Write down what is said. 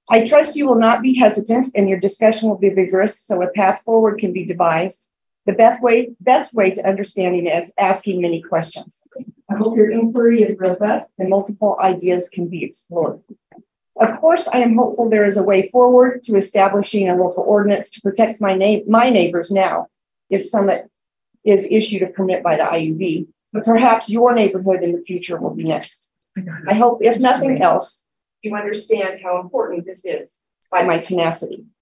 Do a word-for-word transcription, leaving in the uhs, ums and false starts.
I trust you will not be hesitant and your discussion will be vigorous so a path forward can be devised. The best way, best way to understanding is asking many questions. I hope your inquiry is robust and multiple ideas can be explored. Of course, I am hopeful there is a way forward to establishing a local ordinance to protect my, na my neighbors now, if Summit is issued a permit by the I U B, but perhaps your neighborhood in the future will be next. I hope, if nothing else, you understand how important this is by my tenacity.